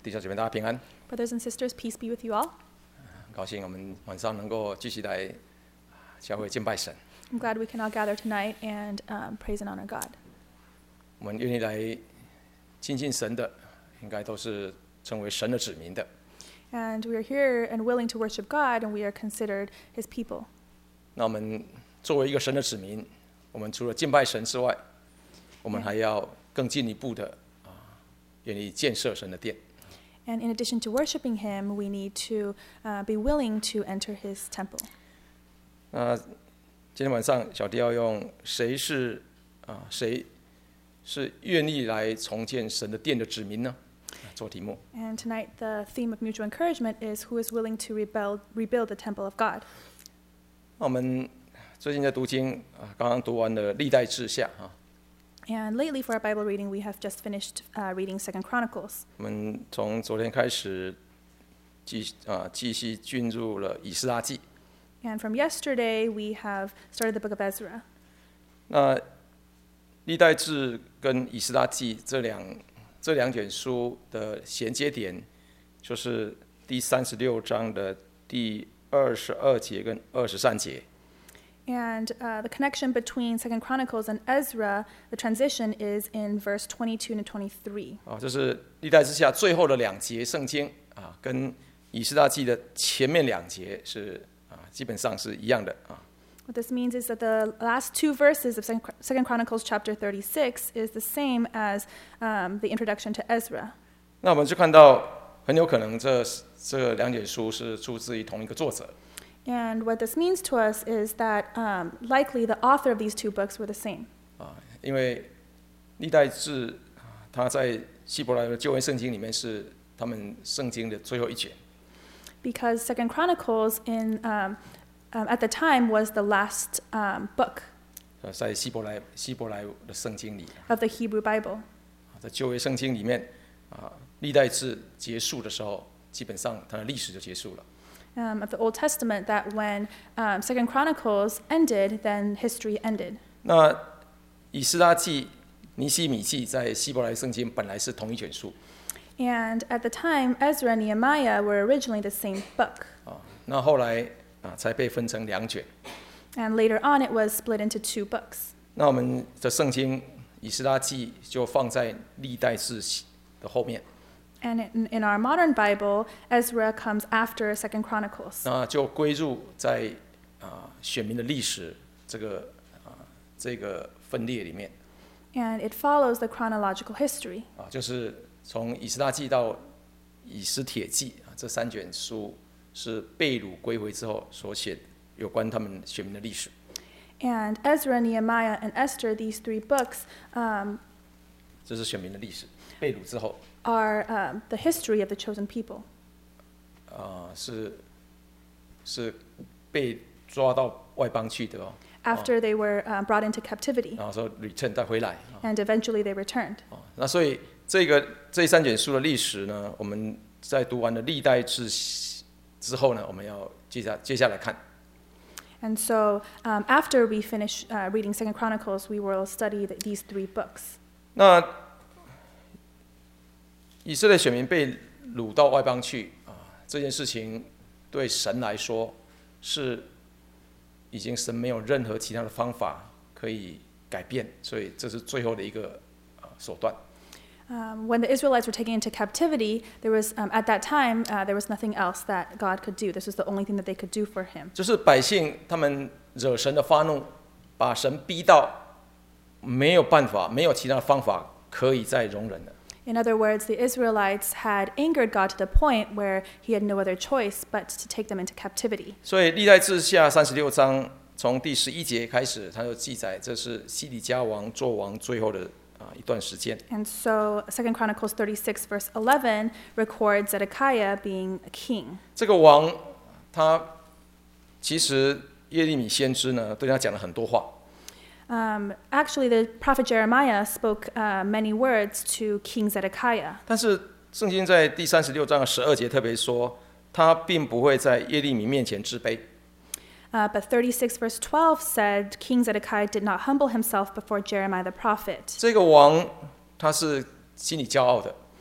弟兄姐妹大家平安。 Brothers and sisters, peace be with you all. 很高兴我们晚上能够继续来教会敬拜神。 I'm glad we can all gather tonight and praise and honor God. 我们愿意来亲近神的，应该都是成为神的子民的。 And we are here and willing to worship God, and we are considered His people. 那我们作为一个神的子民，我们除了敬拜神之外，我们还要更进一步的愿意建设神的殿。 And in addition to worshiping Him, we need to be willing to enter His temple. 今天晚上小弟要用谁是愿意来重建神的殿的子民呢？做题目。 And tonight, the theme of mutual encouragement is who is willing to rebuild the temple of God. 那我们最近在读经刚刚读完了历代志下 And lately, for our Bible reading, we have just finished reading 2 Chronicles. 我们从昨天开始继续进入了以斯拉记。 And from yesterday, we have started the book of Ezra. 那历代志跟以斯拉记这两卷书的衔接点，就是第36章的第22节跟23节。 And the connection between 2 Chronicles and Ezra, the transition is in verse 22 and 23. 这是历代志下最后的2节圣经跟以斯拉记的前面2节是基本上是一样的 What this means is that the last 2 verses of 2 Chronicles chapter 36 is the same as the introduction to Ezra. 那我们就看到很有可能这2卷书是出自于同一个作者。 And what this means to us is that likely the author of these 2 books were the same. 因为历代志它在希伯来的旧约圣经里面是他们圣经的最后一卷。 Because 2 Chronicles at the time was the last book 在希伯来的圣经里 of the Hebrew Bible. 在旧约圣经里面历代志结束的时候，基本上它的历史就结束了。 Of the Old Testament, that when 2 Chronicles ended, then history ended. 那以斯拉记、尼希米记在希伯来圣经本来是同一卷书。 And at the time, Ezra and Nehemiah were originally the same book. 那后来才被分成2卷。 And later on, it was split into 2 books. 那我们的圣经以斯拉记就放在历代志的后面。 And in our modern Bible, Ezra comes after 2 Chronicles. 那就归入在选民的历史这个分裂里面。 And it follows the chronological history. 就是从以斯拉记到以斯帖记这3卷书是被掳归回之后所写有关他们选民的历史。 And Ezra, Nehemiah, and Esther, these 3 books 这是选民的历史，被掳之后 are the history of the chosen people. 是被抓到外邦去的 After they were brought into captivity. 然后说 return 再回来 And eventually they returned. 那所以这3卷书的历史呢，我们在读完了历代志之后呢，我们要接下来看。 And so after we finish reading 2 Chronicles, we will study these 3 books. 那以色列选民被掳到外邦去这件事情对神来说是已经神没有任何其他的方法可以改变，所以这是最后的一个手段。 When the Israelites were taken into captivity, there was at that time there was nothing else that God could do. This was the only thing that they could do for Him. 就是百姓他们惹神的发怒，把神逼到没有办法，没有其他的方法可以再容忍了。 In other words, the Israelites had angered God to the point where He had no other choice but to take them into captivity. 所以历代志下36章从第11节开始，他就记载这是西底家王做王最后的一段时间。 And so 2 Chronicles 36 verse 11 records Zedekiah being a king. 这个王他其实耶利米先知呢对他讲了很多话。 Actually, the prophet Jeremiah spoke many words to King Zedekiah. 但是圣经在第36章的12节特别说，他并不会在耶利米面前自卑。 But 36 verse 12 said King Zedekiah did not humble himself before Jeremiah the prophet. 这个王他是心里骄傲的，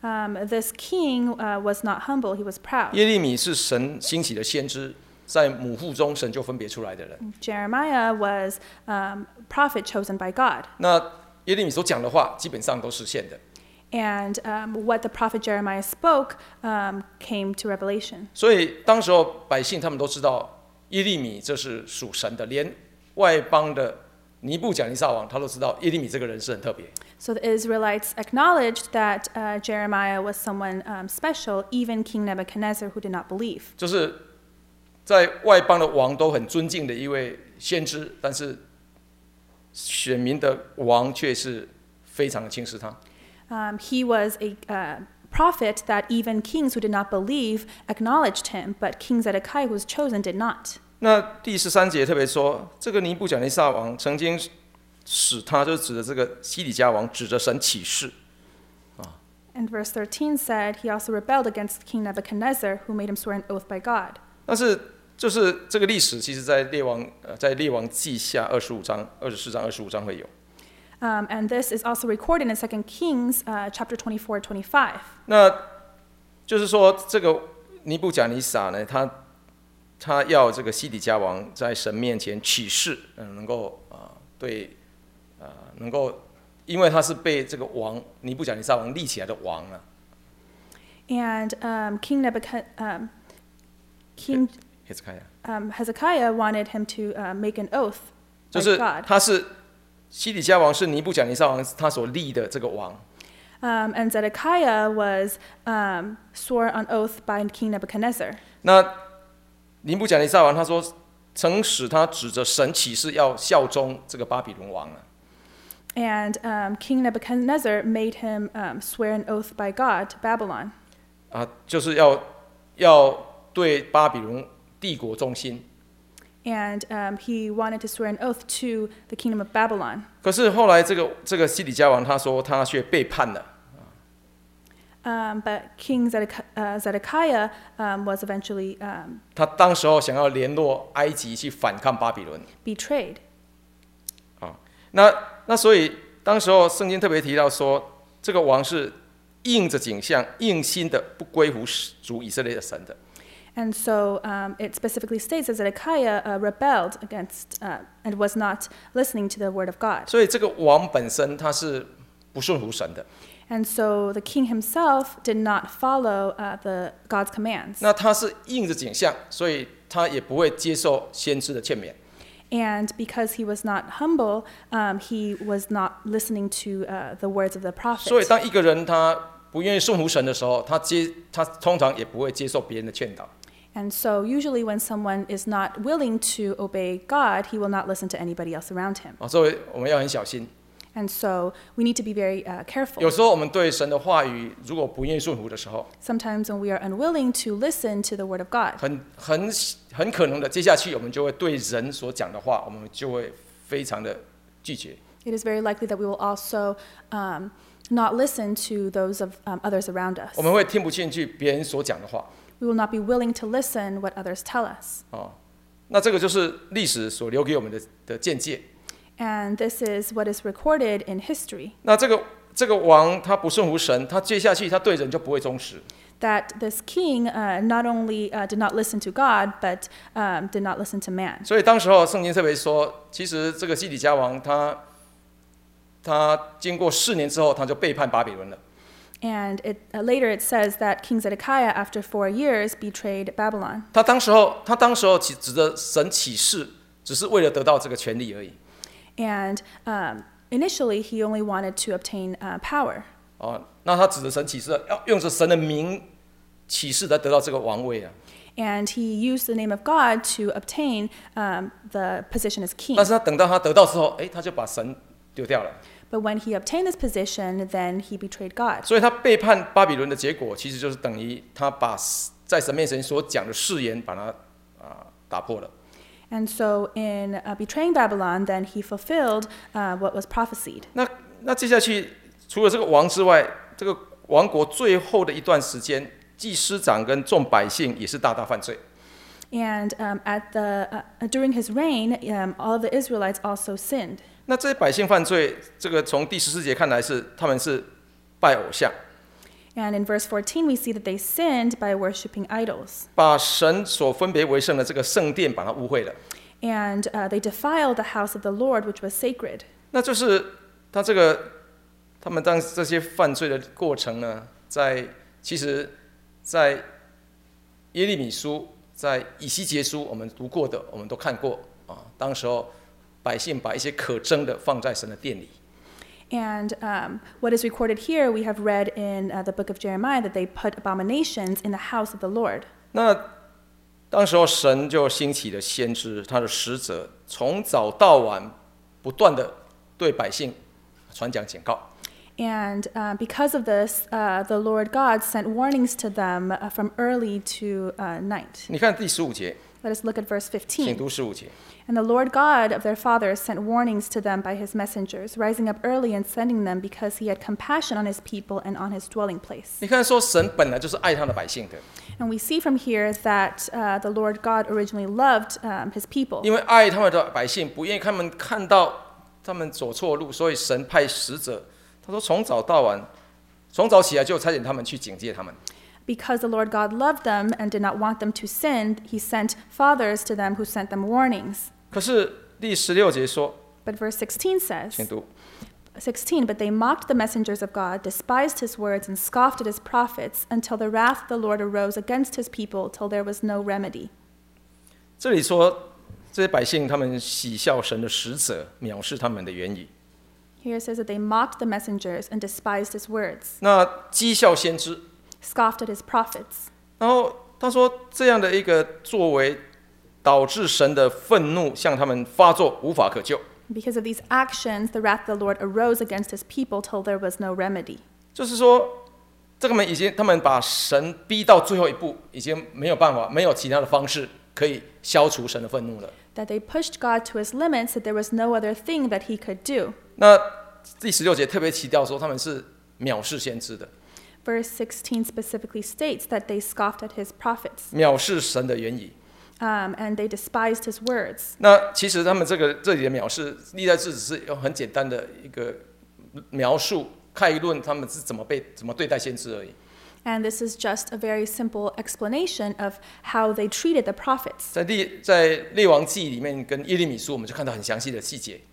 this king was not humble, he was proud. 耶利米是神兴起的先知，在母腹中神就分别出来的人。 Jeremiah was prophet chosen by God. 那耶利米所讲的话，基本上都实现的。 And what the prophet Jeremiah spoke came to revelation. 所以当时候百姓他们都知道耶利米这是属神的，连外邦的尼布甲尼撒王他都知道耶利米这个人是很特别。 So the Israelites acknowledged that Jeremiah was someone special, even King Nebuchadnezzar, who did not believe. 就是在外邦的王都很尊敬的一位先知，但是选民的王却是非常的轻视他。 He was a prophet that even kings who did not believe acknowledged him, but King Zedekiah, who was chosen, did not. 那第13节特别说，这个尼布甲尼撒王曾经使他，就是指着这个西底家王，指着神起誓。 And verse 13 said, he also rebelled against King Nebuchadnezzar, who made him swear an oath by God. 但是就是这个历史，其实在列王记下24章、25章会有。 And this is also recorded in 2 Kings chapter 24, 25. 那就是说，这个尼布甲尼撒呢，他要这个西底家王在神面前起誓，能够能够，因为他是被这个王尼布甲尼撒王立起来的王啊。 And King Hezekiah wanted him to make an oath 就 by 是 God. 他是西底家王是尼布甲尼撒王他所立的这个王。 And Zedekiah was swore on oath by King Nebuchadnezzar. 那尼布甲尼撒王他说，曾使他指着神起誓要效忠这个巴比伦王啊。 And King Nebuchadnezzar made him swear an oath by God to Babylon. 就是要对巴比伦帝国忠心。 And he wanted to swear an oath to the kingdom of Babylon. 可是后来这个西底家王他说他却背叛了。 But King Zedekiah was eventually 他当时候想要联络埃及去反抗巴比伦。 betrayed. 那所以当时候圣经特别提到说，这个王是硬着颈项、硬心的，不归服主以色列的神的。 And so it specifically states that Zedekiah rebelled against and was not listening to the word of God. 所以这个王本身他是不顺服神的。 And so the king himself did not follow God's commands. 那他是硬着颈项，所以他也不会接受先知的劝勉。 And because he was not humble, he was not listening to the words of the prophet. 所以当一个人他不愿意顺服神的时候，他通常也不会接受别人的劝导。 And so usually when someone is not willing to obey God, he will not listen to anybody else around him. 所以我们要很小心。 And so we need to be very careful. 有时候我们对神的话语如果不愿意顺服的时候， Sometimes when we are unwilling to listen to the word of God, 很可能的，接下去我们就会对人所讲的话，我们就会非常的拒绝。 it is very likely that we will also not listen to those of others around us. 我们会听不进去别人所讲的话。 We will not be willing to listen what others tell us. 那这个就是历史所留给我们的见解。 And this is what is recorded in history. 那这个王他不顺服神，他接下去他对人就不会忠实。 That this king not only did not listen to God, but did not listen to man. 所以当时候圣经特别说，其实这个西底家王他经过4年之后，他就背叛巴比伦了。 And later it says that King Zedekiah, after 4 years, betrayed Babylon. 他当时候指着神起誓，只是为了得到这个权利而已。 And initially, he only wanted to obtain power. 那他指着神起誓，要用着神的名起誓来得到这个王位啊。 And he used the name of God to obtain the position as king. 但是他等到他得到之后，他就把神丢掉了。 But when he obtained this position, then he betrayed God. 所以他背叛巴比伦的结果，其实就是等于他把在神面前所讲的誓言，把它打破了。 And so in betraying Babylon, then he fulfilled what was prophesied. 那接下去，除了这个王之外，这个王国最后的一段时间，祭司长跟众百姓也是大犯罪。 And during his reign, all of the Israelites also sinned. 那这些百姓犯罪，这个从第14节看来是他们是拜偶像。 And in verse 14, we see that they sinned by worshiping idols. 把神所分别为圣的这个圣殿把它污秽了。 And they defiled the house of the Lord, which was sacred. 那就是他们当这些犯罪的过程呢，其实，在耶利米书、在以西结书，我们读过的，我们都看过啊。当时候百姓把一些可憎的放在神的殿里。 And what is recorded here, we have read in the book of Jeremiah that they put abominations in the house of the Lord. 那当时候神就兴起了先知，他的使者从早到晚不断的对百姓传讲警告。 And because of this, the Lord God sent warnings to them from early to night. 你看第15节， Let us look at verse 请 15. 读15节。 And the Lord God of their fathers sent warnings to them by his messengers, rising up early and sending them because he had compassion on his people and on his dwelling place. 你看说神本来就是爱他的百姓的， And we see from here that the Lord God originally loved his people. 因为爱他们的百姓，不愿意他们看到他们走错路，所以神派使者，他说从早到晚，从早起来就差遣他们去警戒他们。 Because the Lord God loved them and did not want them to sin, he sent fathers to them who sent them warnings. 可是第16节说， But verse 16 请 says, 读， 16, but they mocked the messengers of God, despised his words, and scoffed at his prophets, until the wrath of the Lord arose against his people, till there was no remedy. 这里说这些百姓他们喜笑神的使者，藐视他们的言语。 Here it says that they mocked the messengers and despised his words, 那讥笑先知， scoffed at his prophets. 然后他说这样的一个作为，导致神的愤怒向他们发作，无法可救。 Because of these actions, the wrath of the Lord arose against his people till there was no remedy. 就是说，他们把神逼到最后一步，已经没有办法，没有其他的方式可以消除神的愤怒了。 That they pushed God to his limits, that there was no other thing that he could do. 那第16节特别提到说，他们是藐视先知的， Verse 16 specifically states that they scoffed at his prophets, 藐视神的言语。 and they despised his words. 那其实他们这里的藐视，历代志只是用很简单的一个描述概论，他们是怎么对待先知而已。 And this is just a very simple explanation of how they treated the prophets. 在列王记里面跟耶利米书，我们就看到很详细的细节。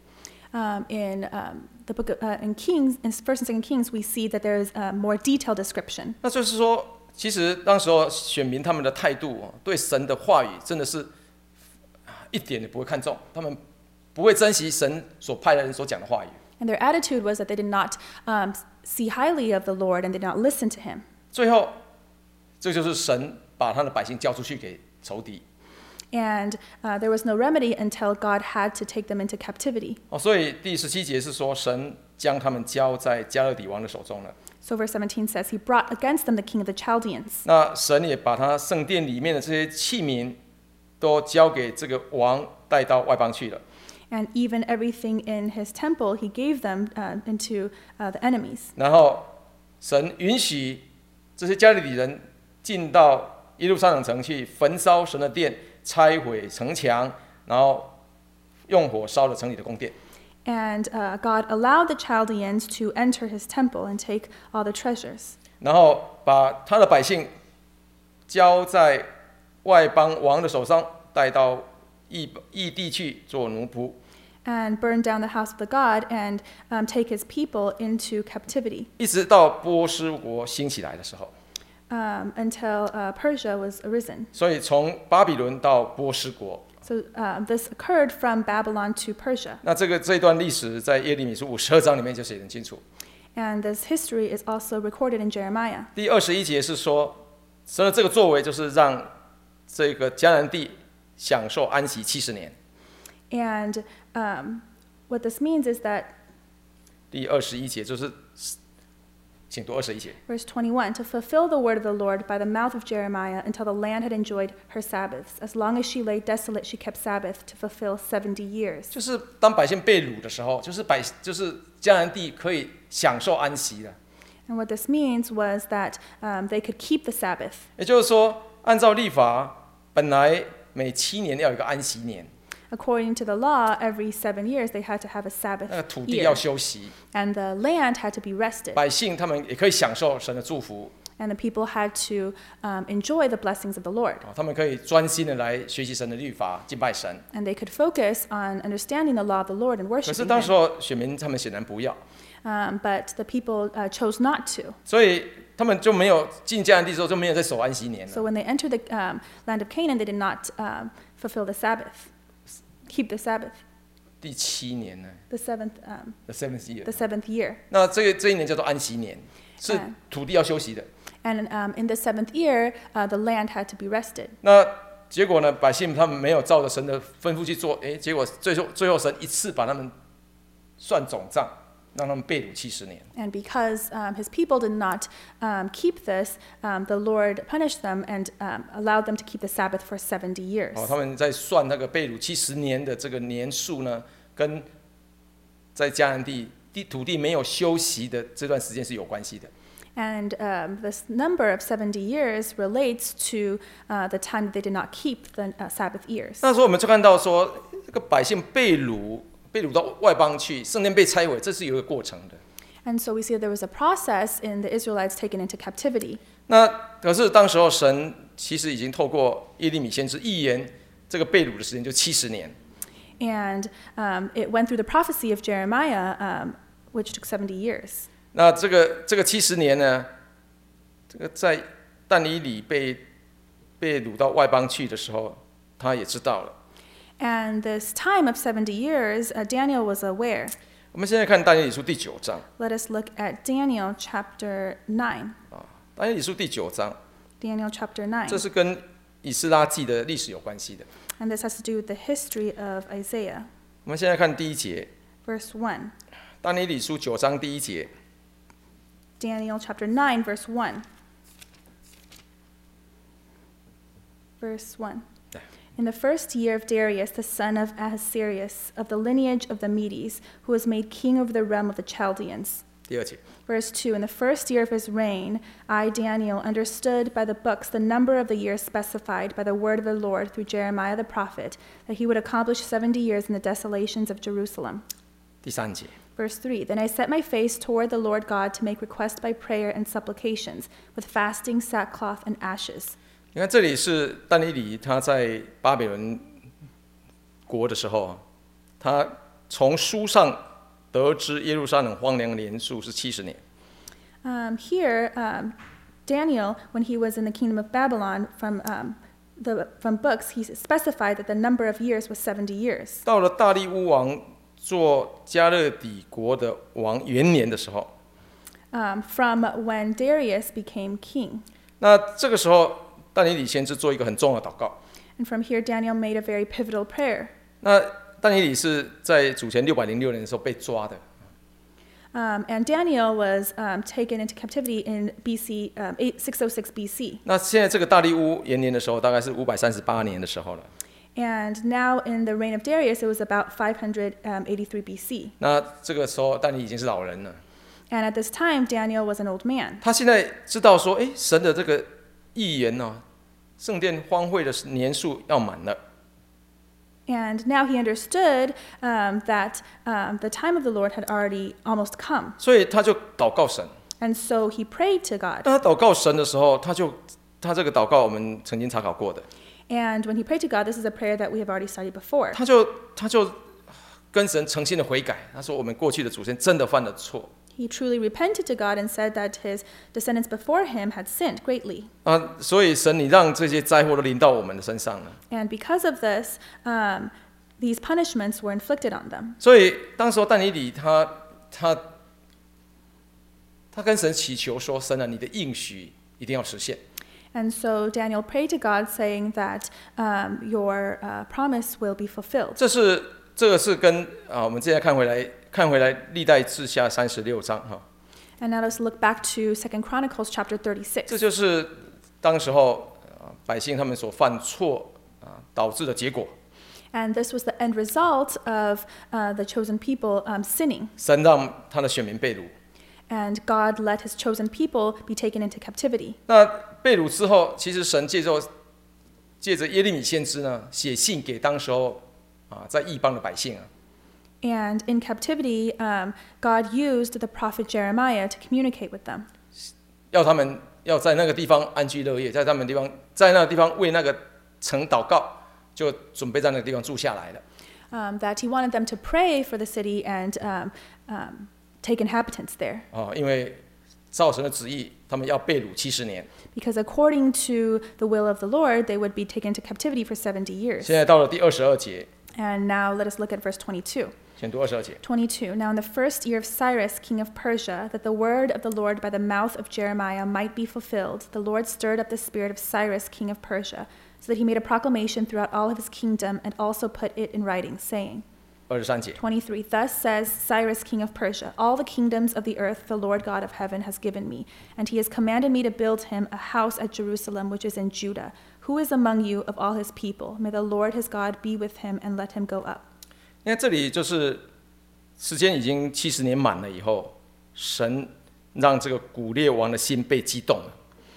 In the book of, in Kings, in First and Second Kings, we see that there is a more detailed description. 那就是说，其实当时候选民他们的态度，对神的话语真的是一点也不会看重，他们不会珍惜神所派的人所讲的话语。 And their attitude was that they did not see highly of the Lord and did not listen to him. 最后，这就是神把他的百姓交出去给仇敌。 And there was no remedy until God had to take them into captivity. 所以第17节是说，神将他们交在加勒底王的手中了。 So verse 17 says, he brought against them the king of the Chaldeans. 那神也把他圣殿里面的这些器皿，都交给这个王带到外邦去了。 And even everything in his temple, he gave them into the enemies. 然后神允许这些加利底人进到耶路撒冷城去焚烧神的殿，拆毁城墙，然后用火烧了城里的宫殿。 And God allowed the Chaldeans to enter his temple and take all the treasures. 然后把他的百姓交在外邦王的手上，带到异地去做奴仆。 And burn down the house of the God and take his people into captivity 一直到波斯国兴起来的时候， until Persia was arisen. 所以从巴比伦到波斯国， So this occurred from Babylon to Persia. 那这段历史在耶利米书52章里面就写得很清楚。 And this history is also recorded in Jeremiah. 第21节是说，神的这个作为就是让这个迦南地享受安息70年。 And what this means is that, 第21节就是，请读21节。 verse 21, to fulfill the word of the Lord by the mouth of Jeremiah until the land had enjoyed her Sabbaths. As long as she lay desolate, she kept Sabbath to fulfill 70 years. 就是当百姓被掳的时候，就是迦南地可以享受安息了。 And what this means was that they could keep the Sabbath. 也就是说，按照律法，本来每7年要有一个安息年。 According to the law, every 7 years they had to have a Sabbath 那个土地要 year, 休息， and the land had to be rested, 百姓他们也可以享受神的祝福， and the people had to enjoy the blessings of the Lord, 他们可以专心的来学习神的律法，敬拜神。 and they could focus on understanding the law of the Lord and 可是 worshiping 当时 Him. 候选民他们显然不要， But the people chose not to. 所以他们就没有进迦南地之后就没有再守安息年 So 了。 when they entered the land of Canaan, they did not fulfill the Sabbath, keep the Sabbath, 第7年呢 the seventh, ，the seventh year， the 7th year. 那这一年叫做安息年，是土地要休息的。 And in the 7th year, the land had to be rested. 那结果呢，百姓他们没有照着神的吩咐去做，结果最后神一次把他们算总账，让他们被掳70年。 And because his people did not keep this, the Lord punished them and allowed them to keep the Sabbath for 70 years. 他们在算那个被掳70年的这个年数呢，跟在迦南地土地没有休息的这段时间是有关系的。 And this number of 70 years relates to the time that they did not keep the Sabbath years. 那时候我们就看到说，这个百姓被掳到外邦去，圣殿被拆毁，这是有一个过程的。 And so we see there was a process in the Israelites taken into captivity. 那可是当时候神其实已经透过耶利米先知预言，这个被掳的时间就70年。 And it went through the prophecy of Jeremiah, which took 70 years. 那这个70年呢，这个在但以理被掳到外邦去的时候，他也知道了。 And this time of 70 years, Daniel was aware. 我们现在看但以理书第9章 Let us look at Daniel chapter 9. 但以理书第9章， Daniel chapter 这 9. 是跟以斯拉记的历史有关系的。 And this has to do with the history of Isaiah. 我们现在看第1节， Verse 1. 但以理书9章第1节， Daniel chapter 9, verse 1. Verse 1. In the first year of Darius, the son of Ahasuerus, of the lineage of the Medes, who was made king over the realm of the Chaldeans. 第2节， Verse 2. In the first year of his reign, I, Daniel, understood by the books the number of the years specified by the word of the Lord through Jeremiah the prophet, that he would accomplish 70 years in the desolations of Jerusalem. 第3节， Verse 3. Then I set my face toward the Lord God to make request by prayer and supplications, with fasting, sackcloth, and ashes. 你看这里是但以理他在巴比伦国的时候，他从书上得知耶路撒冷荒凉的年数是70年。 Here, Daniel, when he was in the kingdom of Babylon, from books, he specified that the number of years was 70 years. 到了大利乌王做加勒底国的王元年的时候， From when Darius became king. 那这个时候但以理先知做一个很重要的祷告。 And from here, Daniel made a very pivotal prayer. 那但以理是在主前606年的时候被抓的， And Daniel was taken into captivity in BC 606 BC. 那现在这个大利乌元年的时候，大概是538年的时候了。 And now in the reign of Darius, it was about 583 BC. 那这个时候但以理已经是老人了， And at this time, Daniel was an old man. 他现在知道说，神的这个预言呢，圣殿荒废的年数要满了。 And now he understood that the time of the Lord had already almost come. 所以他就祷告神。 And so he prayed to God. 当他祷告神的时候，他这个祷告我们曾经查考过的， And when he prayed to God, this is a prayer that we have already studied before. 他就跟神诚心的悔改。他说：“我们过去的祖先真的犯了错 He truly repented to God and said that his descendants before him had sinned greatly. 啊，所以神，你让这些灾祸都临到我们的身上了。 And because of this, these punishments were inflicted on them. 所以当时候但以理他跟神祈求说：神啊，你的应许一定要实现。 And so Daniel prayed to God, saying that your promise will be fulfilled. 这个是跟我们现在看回来历代志下36章哈， And now let's look back to 2 Chronicles chapter 36. 这就是当时候百姓他们所犯错导致的结果。 And this was the end result of the chosen people sinning. 神让他的选民被掳。 And God let his chosen people be taken into captivity. 那被掳之后，其实神借着耶利米先知呢，写信给当时候在异邦的百姓啊。 And in captivity, God used the prophet Jeremiah to communicate with them. 要他们要在那个地方安居乐业，在那个地方为那个城祷告，就准备在那个地方住下来了。 That he wanted them to pray for the city and take inhabitants there. 因为照神的旨意，他们要被掳70年。 Because according to the will of the Lord, they would be taken into captivity for 70 years. 现在到了第22节， And now let us look at verse 22. 先读22节。 22. Now in the first year of Cyrus, king of Persia, that the word of the Lord by the mouth of Jeremiah might be fulfilled, the Lord stirred up the spirit of Cyrus, king of Persia, so that he made a proclamation throughout all of his kingdom and also put it in writing, saying, 23节， 23. Thus says Cyrus, king of Persia, all the kingdoms of the earth the Lord God of heaven has given me, and he has commanded me to build him a house at Jerusalem, which is in Judah. Who is among you of all his people? May the Lord his God be with him and let him go up. 因为这里就是时间已经70年满了以后，神让这个古列王的心被激动了。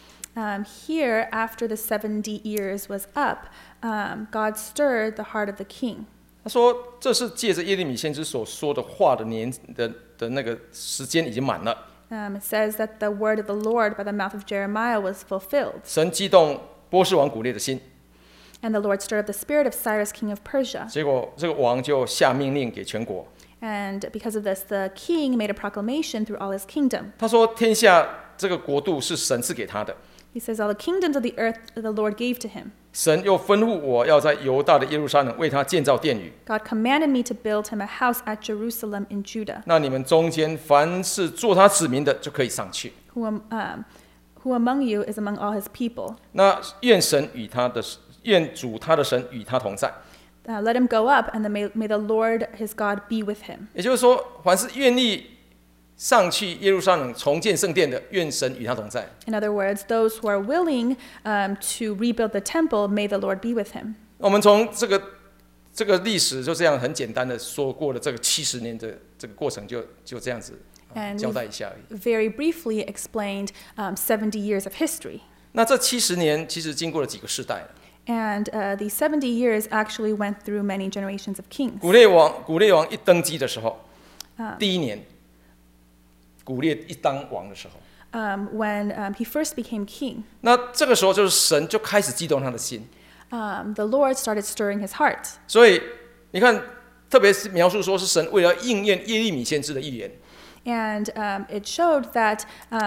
Here, after the 70 years was up, God stirred the heart of the king. 他说：“这是借着耶利米先知所说的话的那个时间已经满了。” It says that the word of the Lord by the mouth of Jeremiah was fulfilled. 神激动波斯王古列的心， And the Lord stirred up the spirit of Cyrus, king of Persia. 结果这个王就下命令给全国。 And because of this, the king made a proclamation through all his kingdom. 他说：“天下这个国度是神赐给他的， He says, all the kingdoms of the earth the Lord gave to him. 神又吩咐我要在犹大的耶路撒冷为他建造殿宇。 God commanded me to build him a house at Jerusalem in Judah. 那你们中间凡是做他子民的，就可以上去。 Who among you is among all his people? 那愿主他的神与他同在。” Let him go up, and may the Lord his God be with him. 也就是说，凡是愿意上去耶路撒冷重建圣殿的，愿神与他同在。 In other words, those who are willing to rebuild the temple, may the Lord be with him. 我们从这个历史就这样很简单的说过了，这个70年的这个过程就这样子交代一下而已。 Very briefly explained 70 years of history. 那这70年其实经过了几个世代了。 And these 70 years actually went through many generations of kings. 古列王一登基的时候，第一年，古列一当王的时候， When he first became king, 那这个时候就是神就开始激动他的心。 the Lord started stirring his heart. 所以你看，特别是描述说是神为了应验耶利米先知的预言， And it showed that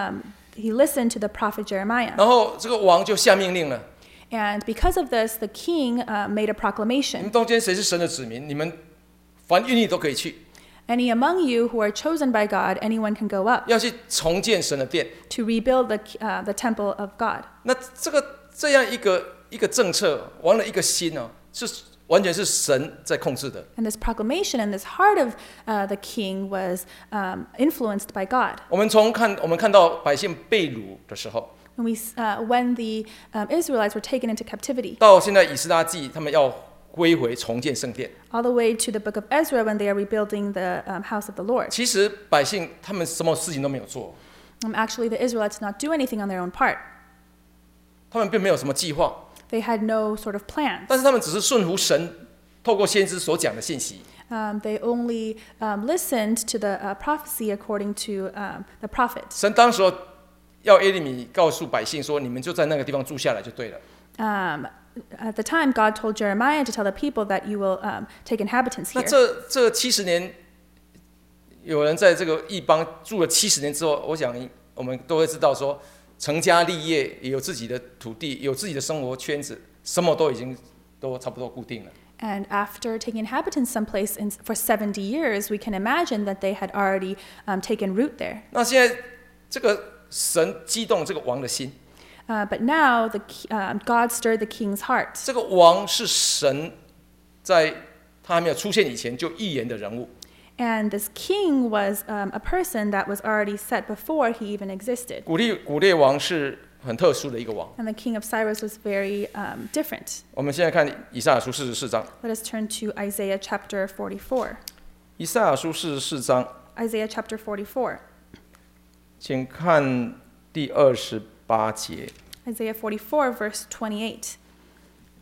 he listened to the prophet Jeremiah. 然后这个王就下命令了。 And because of this, the king made a 你 proclamation. 们中间谁是神的子民？你们凡愿意都可以去， Any among you who are chosen by God, anyone can go up 要去重建神的殿。 to rebuild the temple of God. 那这样一个政策，王的一个心呢，是完全是神在控制的。 And this proclamation and this heart of the king was influenced by God. 我们看到百姓被掳的时候， When the Israelites were taken into captivity, 到现在以斯拉记他们要归回重建圣殿。 all the way to the book of Ezra when they are rebuilding the house of the Lord. 其实百姓他们什么事情都没有做， Actually, the Israelites did not do anything on their own part. 他们并没有什么计划， They had no sort of plans. 但是他们只是顺服神透过先知所讲的信息。 They only listened to the prophecy according to the prophet. 神当时要耶利米告诉百姓说：“你们就在那个地方住下来就对了。” At the time, God told Jeremiah to tell the people that you will take inhabitants 那 here. 这70年，有人在这个异邦住了70年之后，我想我们都会知道说，成家立业，也有自己的土地，有自己的生活圈子，什么都已经都差不多固定了。 And after taking inhabitants someplace for 70 years, we can imagine that they had already taken root there. 那现在这个神激动这个王的心， But now God stirred the king's heart. 这个王是神在他还没有出现以前就预言的人物。 And this king was a person that was already set before he even existed. 古列王是很特殊的一个王。 And the king of Cyrus was very different. 我们现在看以赛亚书44章。 Let us turn to Isaiah chapter 44. 以赛亚书44章， Isaiah chapter 44. 请看第28节。 Isaiah 44, verse 28.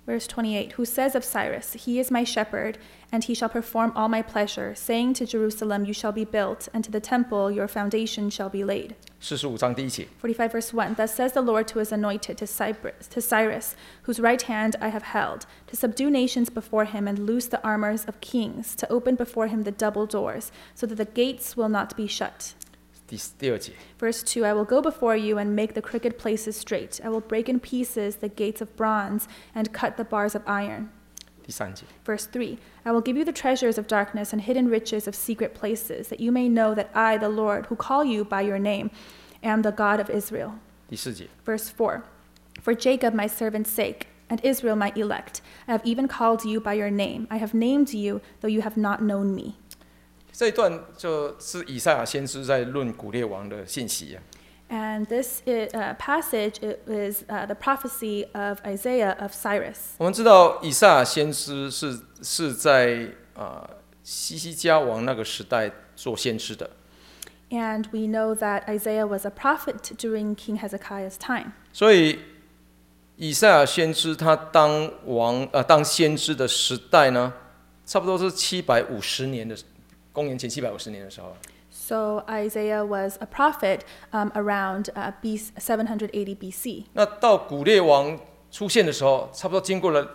Verse 28, who says of Cyrus, He is my shepherd, and he shall perform all my pleasure, saying to Jerusalem, You shall be built, and to the temple your foundation shall be laid. 45章第1节， 45 verse 1, Thus says the Lord to his anointed, to Cyrus, whose right hand I have held, to subdue nations before him and loose the armors of kings, to open before him the double doors, so that the gates will not be shut. 第2节， Verse 2, I will go before you and make the crooked places straight. I will break in pieces the gates of bronze and cut the bars of iron. 第3节， Verse 3, I will give you the treasures of darkness and hidden riches of secret places, that you may know that I, the Lord, who call you by your name, am the God of Israel. 第4节， Verse 4, For Jacob my servant's sake, and Israel my elect, I have even called you by your name. I have named you, though you have not known me. 这一段就是以赛亚先知在论古列王的信息啊。 And this passage is the prophecy of Isaiah of Cyrus. 我们知道以赛亚先知是在西西家王那个时代做先知的， And we know that Isaiah was a prophet during King Hezekiah's time. 所以以赛亚先知他当先知的时代呢，差不多是750年的，公元前750年的时候。 So Isaiah was a prophet around 780 BC. 那到古列王出现的时候，差不多经过了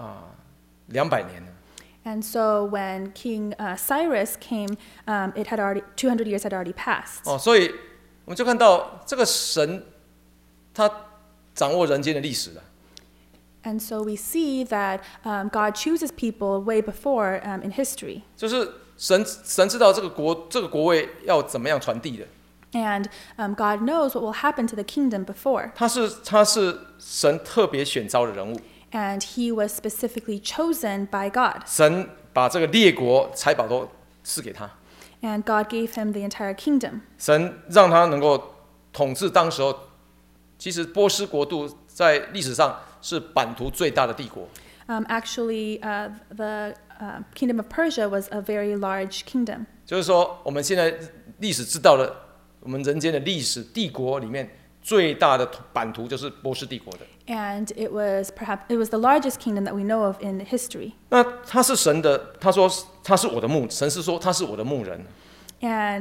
200年了。 And so when King Cyrus came, 200 years had already passed. 所以我们就看到这个神，他掌握人间的历史了。 And so we see that God chooses people way before in history. 就是神知道这个国位要怎么样传递的。 And God knows what will happen to the kingdom before. 他是神特别选召的人物。 And he was specifically chosen by God. 神把这个列国财宝都赐给他， And God gave him the entire kingdom. 神让他能够统治当时候，其实波斯国度在历史上是版图最大的帝国。 Actually, the kingdom of Persia was a very large kingdom. 就是说，我们现在历史知道的，我们人间的历史帝国里面最大的版图就是波斯帝国的。 And it was the largest kingdom that we know of in history. 那他是神的，他说他是我的牧，神是说他是我的牧人。 And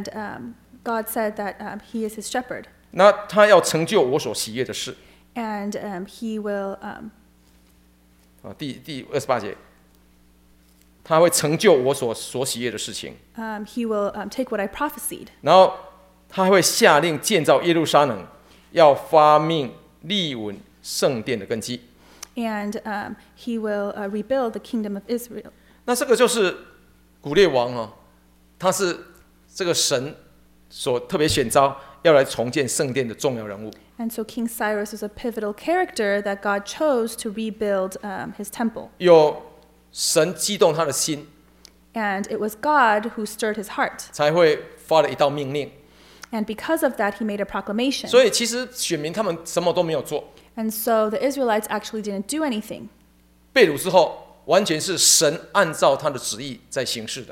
God said that he is his shepherd. 那他要成就我所喜悦的事。 And he will 第28节，他会成就我所喜悦的事情。 he will take what I prophesied. 然后他会下令建造耶路撒冷，要发命立稳圣殿的根基。 And he will rebuild the kingdom of Israel. 那这个就是古列王他是这个神所特别选召要来重建圣殿的重要人物。 And so King Cyrus was a pivotal character that God chose to rebuild his temple. 有神激动他的心， And it was God who stirred his heart. 才会发了一道命令。 And because of that, he made a proclamation. 所以其实选民他们什么都没有做， And so the Israelites actually didn't do anything. 被掳之后，完全是神按照他的旨意在行事的。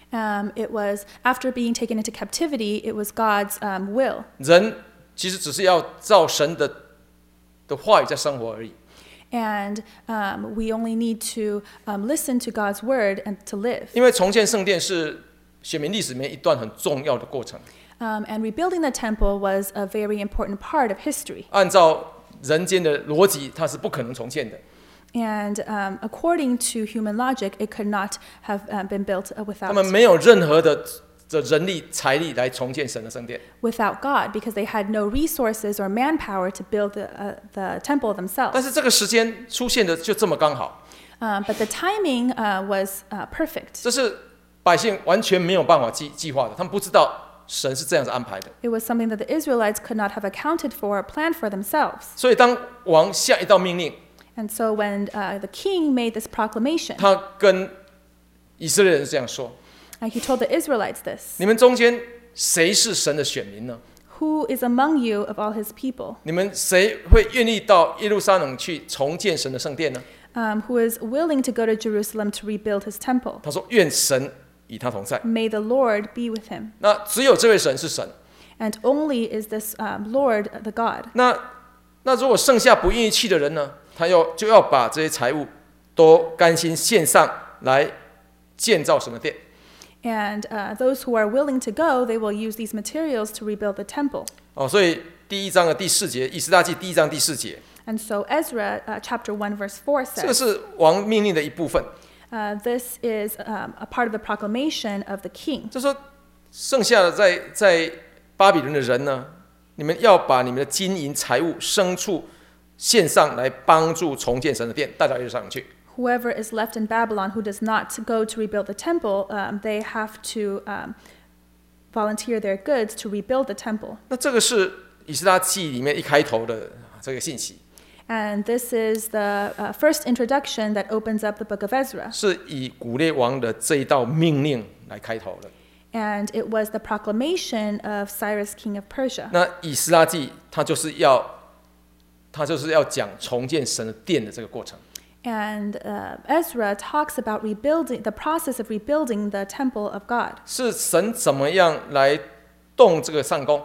It was after being taken into captivity, it was God's will. 人其实只是要照神的话语在生活而已。 And we only need to listen to God's word and to live. 因为重建圣殿是选民历史里面一段很重要的过程。 And rebuilding the temple was a very important part of history. 按照人间的逻辑，它是不可能重建的。 And according to human logic, it could not have been built 他们没有任何的人力财力来重建神的圣殿。 without God, because they had no resources or manpower to build the temple 但 themselves. 是这个时间出现的就这么刚好， But the timing was perfect. 这是百姓完全没有办法计划的，他们不知道神是这样子安排的。 It was something that the Israelites could not have accounted for or planned for themselves. 所以当王下一道命令， And so when the king made this proclamation, 他跟以色列人这样说： he told the Israelites this. 你们中间谁是神的选民呢？ Who is among you of all his people? 你们谁会愿意到耶路撒冷去重建神的圣殿呢？ Who is willing to go to Jerusalem to rebuild his temple? 他说：愿神与他同在。 May the Lord be with him. 那只有这位神是神。 And only is this Lord the God. 那如果剩下不愿意去的人呢？他就要把这些财物都甘心献上来建造神的殿。 And those who are willing to go, they will use these materials to rebuild the temple. 所以第1章的第4节，以斯拉记第1章第4节， And so Ezra chapter 1 verse 4 这个 says, 是王命令的一部分。 this is a part of the proclamation of the king. 就说剩下的在巴比伦的人呢，你们要把你们的金银财物、牲畜献上来，帮助重建神的殿，带到耶路撒冷去。 Whoever is left in Babylon who does not go to rebuild the temple, they have to volunteer their goods to rebuild the temple. 那这个是以斯拉记里面一开头的这个信息， And this is the first introduction that opens up the book of Ezra. 是以古列王的这一道命令来开头的。 And it was the proclamation of Cyrus, king of Persia. 那以斯拉记它就是要讲重建神的殿的这个过程。 And Ezra talks about rebuilding, the process of rebuilding the temple of God. 是神怎么样来动这个上宫，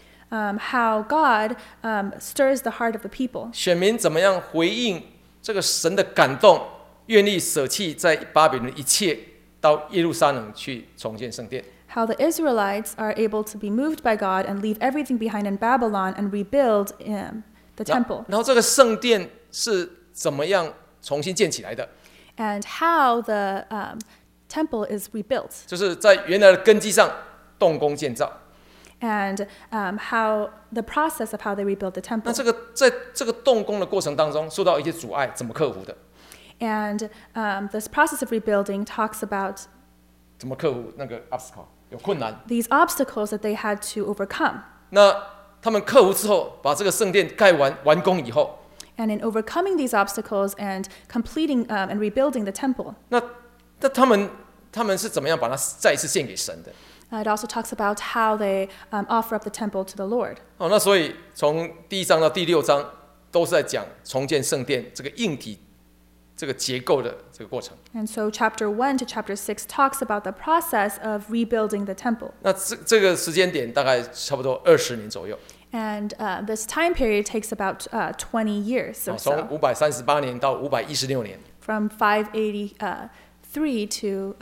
How God stirs the heart of the people. 选民怎么样回应这个神的感动，愿意舍弃在巴比伦一切，到耶路撒冷去重建圣殿。 How the Israelites are able to be moved by God and leave everything behind in Babylon and rebuild the temple. 然后这个圣殿是怎么样重新建起来的？ And how the temple is rebuilt. 就是在原来的根基上动工建造。 And how the process of how they rebuild the 那 temple. 这个在这个动工的过程当中，受到一些阻碍，怎么克服的？ And this process of rebuilding talks about 怎么克服那个 obstacle 有困难？ these obstacles that they had to overcome. 那他们克服之后，把这个圣殿盖完工以后， And in overcoming these obstacles and completing and rebuilding the temple, 那他们是怎么样把它再一次献给神的？ it also talks about how they offer up the temple to the Lord. 那所以从第1章到第6章都是在讲重建圣殿这个硬体、这个结构的这个过程。 And so chapter 1 to chapter 6 talks about the process of rebuilding the temple. 那这个时间点大概差不多20年左右。 And this time period takes about 20 years or 从 so, 538年到516年， from 583 to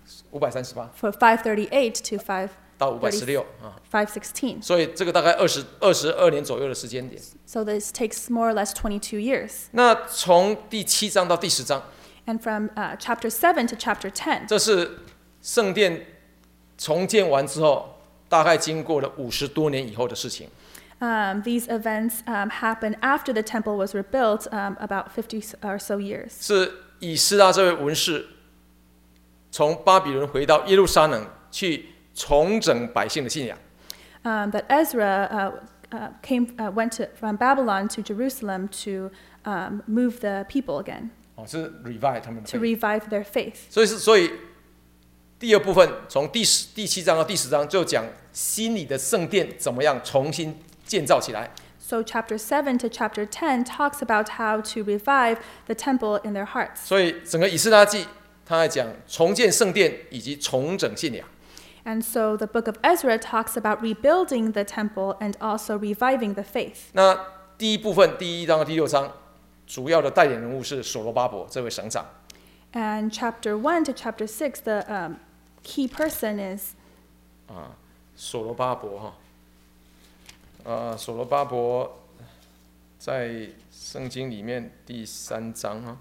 538 for 538 to 到516啊， 516. 所以这个大概22年左右的时间点。 So this takes more or less 22 years. 那从第7章到第10章， And from chapter 7 to chapter 10, 这是圣殿重建完之后，大概经过了50多年以后的事情。 these events happened after the temple was rebuilt, about 50 or so years. 是以斯拉这位文士从巴比伦回到耶路撒冷去重整百姓的信仰。 That Ezra went from Babylon to Jerusalem to move the people again, 是 revive 他们的 to faith。 revive their faith. 所以第2部分从第7章到第10章就讲心里的圣殿怎么样重新建造起来。 So chapter 7 to chapter 10 talks about how to revive the temple in their hearts. 所以整个以斯拉记他在讲重建圣殿以及重整信仰。 And so the book of Ezra talks about rebuilding the temple and also reviving the faith. 那第一部分第1章到第6章主要的带领人物是所罗巴伯这位省长。 And chapter 1 to chapter 6, the key person is 所罗巴伯所罗巴伯在圣经里面第3章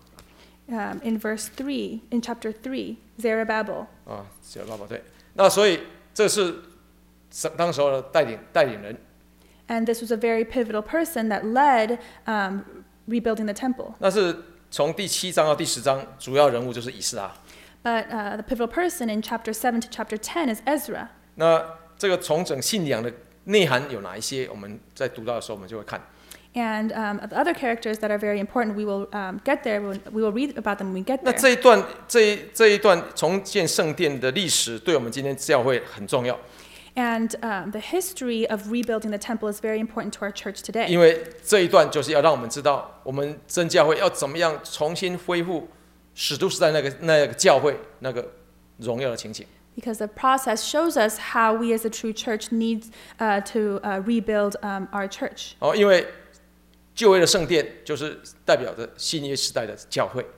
in verse 3, in chapter 3, Zerubbabel. 所罗巴伯对。那所以这是当时候的带领人。 And this was a very pivotal person that led rebuilding the temple. 那是从第7章到第10章，主要人物就是以斯拉。 But the pivotal person in chapter 7 to chapter 10 is Ezra. 那这个重整信仰的内涵有哪一些？我们在读到的时候，我们就会看。 And the other characters that are very important, we will get there. We will read about them when we get 那 there. 这一段重建圣殿的历史，对我们今天教会很重要。 And the history of rebuilding the temple is very important to our church today. 因为这一段就是要让我们知道，我们真教会要怎么样重新恢复使徒时代那个教会那个荣耀的情景。 Because the process shows us how we as a true church need to rebuild our church. 因为旧约的圣殿就是代表着新约时代的教会。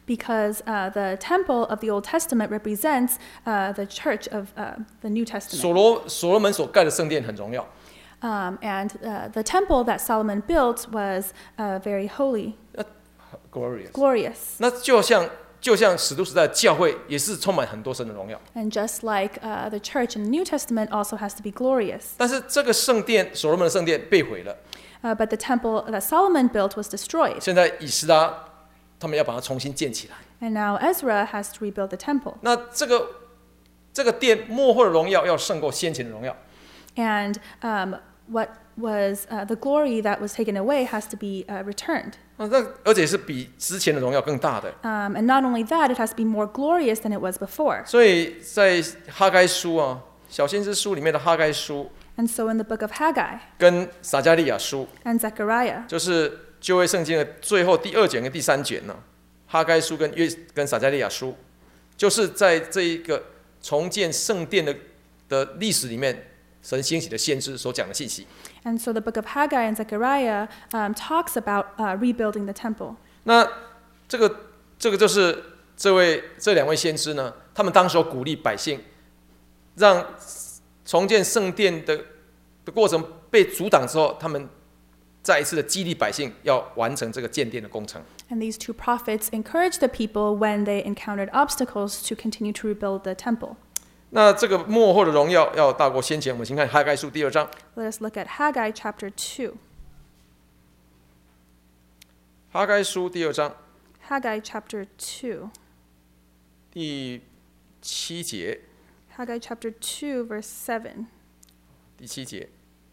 because the temple of the Old Testament represents the church of the New Testament. 所罗门所盖的圣殿很荣耀， And the temple that Solomon built was very holy, glorious. 那就像使徒时代的教会也是充满很多神的荣耀。 And just like the church in the New Testament also has to be glorious. 但是这个圣殿，所罗门的圣殿被毁了， But the temple that Solomon built was destroyed. 现在以斯拉他们要把它重新建起来。 And now Ezra has to rebuild the temple. 那这个殿末后的荣耀要胜过先前的荣耀。 And what was the glory that was taken away has to be returned. 而且是比之前的荣耀更大的。 And not only that, it has to be more glorious than it was before. 所以在哈该书啊，小先知书里面的哈该书 And so in the book of Haggai 跟撒迦利亚书， and Zechariah, 就是旧约圣经的最后第2卷跟第3卷呢，哈该书跟撒迦利亚书，就是在这一个重建圣殿的历史里面，神兴起的先知所讲的信息。 and so the book of Haggai and Zechariah talks about rebuilding the temple. 那这个就是这两位先知呢，他们当时鼓励百姓，让重建圣殿的过程被阻挡之后，他们再一次的激励百姓要完成这个建殿的工程。 And these two prophets encouraged the people when they encountered obstacles to continue to rebuild the temple. 那这个末后的荣耀要大过先前，我们先看哈该书第2章。 Let us look at Haggai chapter 2. 哈该书第2章 Haggai chapter 2. 第7节， Haggai chapter 2, verse 7. 第7节。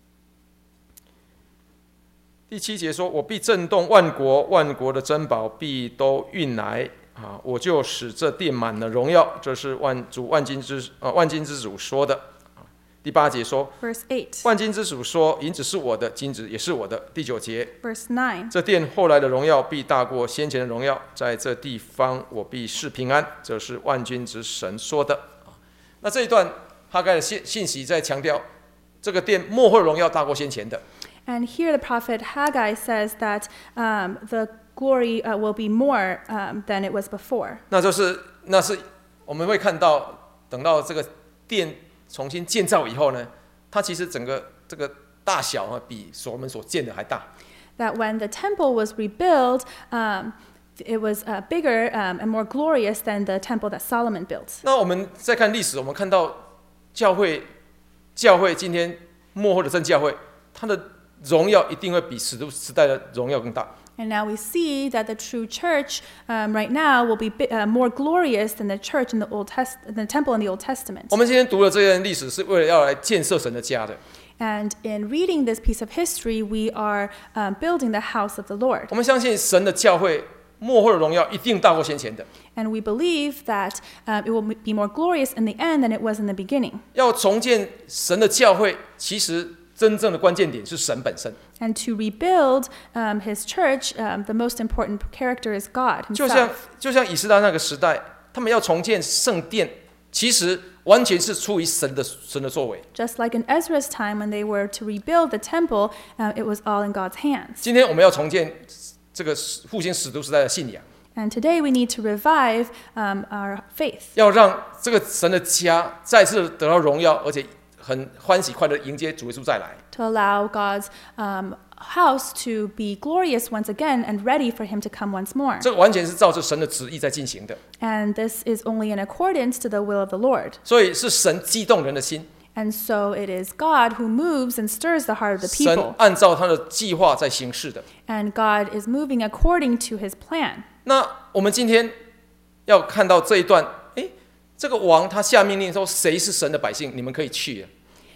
第7节说：“我必震动万国，万国的珍宝必都运来啊！我就使这殿满了荣耀。”这是万金之主说的。第8节说 Verse 8. 万金之主说：“银子是我的，金子也是我的。”第9节 Verse 9. 这殿后来的荣耀必大过先前的荣耀，在这地方我必是平安。这是万军之神说的。那这一段哈该的信息在强调，这个殿末后的荣耀大过先前的。 And here the prophet Haggai says that the glory will be more than it was before. 那是我们会看到，等到这个殿重新建造以后呢，它其实整个这个大小啊，比所罗门所建的还大。 That when the temple was rebuilt, it was bigger and more glorious than the temple that Solomon built. 那我们再看历史，我们看到教会今天末后的真教会，它的荣耀一定会比使徒时代的荣耀更大。 And now we see that the true church right now will be more glorious than the church in the the temple in the Old Testament. 我们今天读了这段历史，是为了要来建设神的家的。 And in reading this piece of history, we are building the house of the Lord. 我们相信神的教会末后的荣耀一定大过先前的。 And we believe that it will be more glorious in the end than it was in the beginning. 要重建神的教会，其实真正的关键点是神本身。 And to rebuild his church, the most important character is God 就 himself. 像以斯拉那个时代，他们要重建圣殿，其实完全是出于神的作为。 Just like in Ezra's time when they were to rebuild the temple, it was all in God's hands. 今天我们要重建这个复兴使徒时代的信仰， And today we need to revive our faith. 要让这个神的家再次得到荣耀，而且很欢喜快乐迎接主耶稣再来。 To allow God's house to be glorious once again and ready for him to come once more. 这个完全是照着神的旨意在进行的， And this is only in accordance to the will of the Lord. 所以是神激动人的心， And so it is God who moves and stirs the heart of the 神 people. 按照他的计划在行事的。 And God is moving according to his plan. 那我们今天要看到这一段，这个王他下命令说，谁是神的百姓，你们可以去。